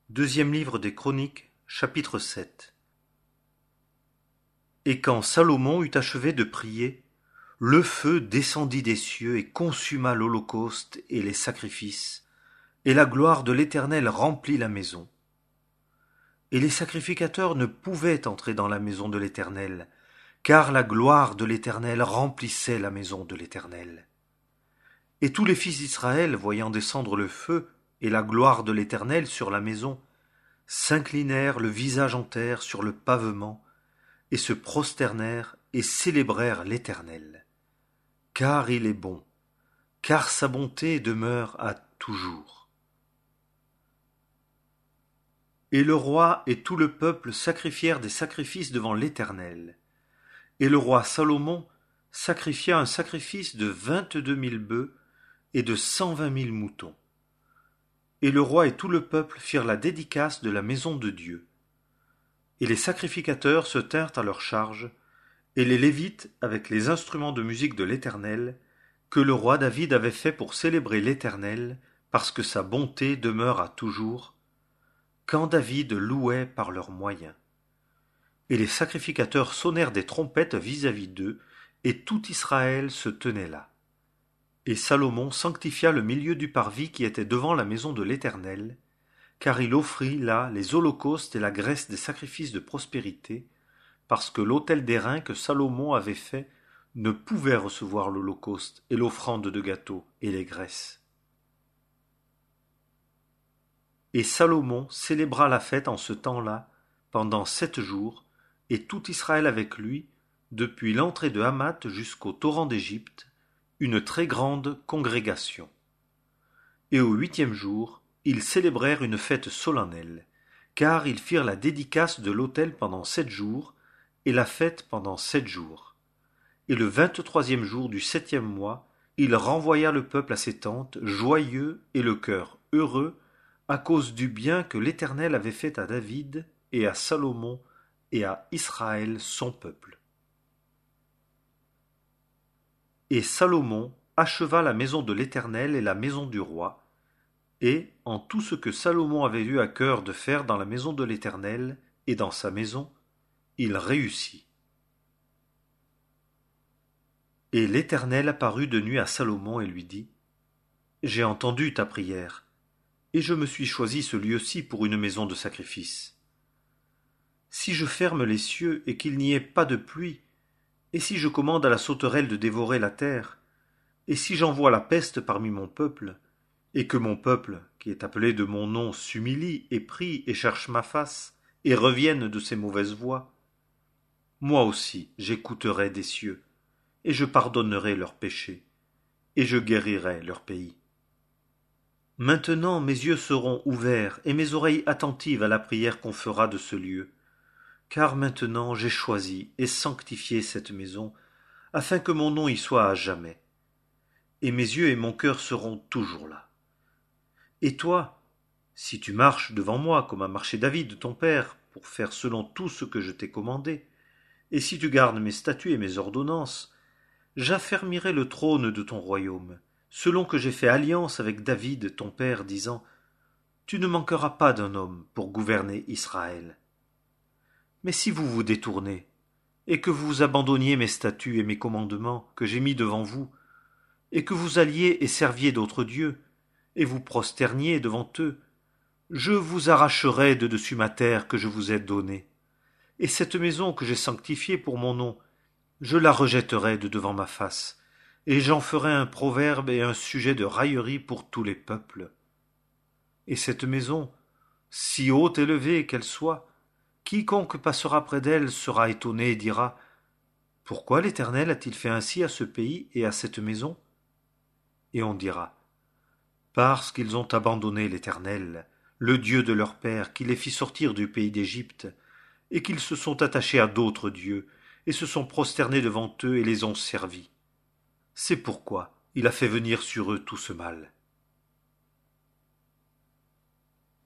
Deuxième livre des Chroniques, chapitre 7. Et quand Salomon eut achevé de prier, le feu descendit des cieux et consuma l'holocauste et les sacrifices, et la gloire de l'Éternel remplit la maison. Et les sacrificateurs ne pouvaient entrer dans la maison de l'Éternel, car la gloire de l'Éternel remplissait la maison de l'Éternel. Et tous les fils d'Israël, voyant descendre le feu et la gloire de l'Éternel sur la maison, s'inclinèrent le visage en terre sur le pavement, et se prosternèrent et célébrèrent l'Éternel. Car il est bon, car sa bonté demeure à toujours. Et le roi et tout le peuple sacrifièrent des sacrifices devant l'Éternel. Et le roi Salomon sacrifia un sacrifice de 22 000 bœufs et de 120 000 moutons. Et le roi et tout le peuple firent la dédicace de la maison de Dieu. Et les sacrificateurs se tinrent à leur charge, et les Lévites avec les instruments de musique de l'Éternel, que le roi David avait fait pour célébrer l'Éternel, parce que sa bonté demeure à toujours, quand David louait par leurs moyens. Et les sacrificateurs sonnèrent des trompettes vis-à-vis d'eux, et tout Israël se tenait là. Et Salomon sanctifia le milieu du parvis qui était devant la maison de l'Éternel, car il offrit là les holocaustes et la graisse des sacrifices de prospérité, parce que l'autel d'airain que Salomon avait fait ne pouvait recevoir l'holocauste et l'offrande de gâteaux et les graisses. Et Salomon célébra la fête en ce temps-là, pendant 7 jours, et tout Israël avec lui, depuis l'entrée de Hamath jusqu'au torrent d'Égypte, une très grande congrégation. Et au 8e jour, ils célébrèrent une fête solennelle, car ils firent la dédicace de l'autel pendant 7 jours, et la fête pendant 7 jours. Et le 23e jour du 7e mois, il renvoya le peuple à ses tentes, joyeux et le cœur heureux, à cause du bien que l'Éternel avait fait à David et à Salomon et à Israël son peuple. Et Salomon acheva la maison de l'Éternel et la maison du roi, et, en tout ce que Salomon avait eu à cœur de faire dans la maison de l'Éternel et dans sa maison, il réussit. Et l'Éternel apparut de nuit à Salomon et lui dit : J'ai entendu ta prière, et je me suis choisi ce lieu-ci pour une maison de sacrifice. Si je ferme les cieux et qu'il n'y ait pas de pluie, et si je commande à la sauterelle de dévorer la terre, et si j'envoie la peste parmi mon peuple, et que mon peuple, qui est appelé de mon nom, s'humilie et prie et cherche ma face, et revienne de ses mauvaises voies, moi aussi j'écouterai des cieux, et je pardonnerai leurs péchés, et je guérirai leur pays. Maintenant mes yeux seront ouverts et mes oreilles attentives à la prière qu'on fera de ce lieu, car maintenant j'ai choisi et sanctifié cette maison, afin que mon nom y soit à jamais. Et mes yeux et mon cœur seront toujours là. Et toi, si tu marches devant moi comme a marché David ton père, pour faire selon tout ce que je t'ai commandé, et si tu gardes mes statuts et mes ordonnances, j'affermirai le trône de ton royaume, selon que j'ai fait alliance avec David ton père, disant : Tu ne manqueras pas d'un homme pour gouverner Israël. Mais si vous vous détournez, et que vous abandonniez mes statuts et mes commandements que j'ai mis devant vous, et que vous alliez et serviez d'autres dieux, et vous prosterniez devant eux, je vous arracherai de dessus ma terre que je vous ai donnée, et cette maison que j'ai sanctifiée pour mon nom, je la rejetterai de devant ma face, et j'en ferai un proverbe et un sujet de raillerie pour tous les peuples. Et cette maison, si haute et élevée qu'elle soit, quiconque passera près d'elle sera étonné et dira : Pourquoi l'Éternel a-t-il fait ainsi à ce pays et à cette maison ? Et on dira : Parce qu'ils ont abandonné l'Éternel, le Dieu de leur père, qui les fit sortir du pays d'Égypte, et qu'ils se sont attachés à d'autres dieux, et se sont prosternés devant eux et les ont servis. C'est pourquoi il a fait venir sur eux tout ce mal.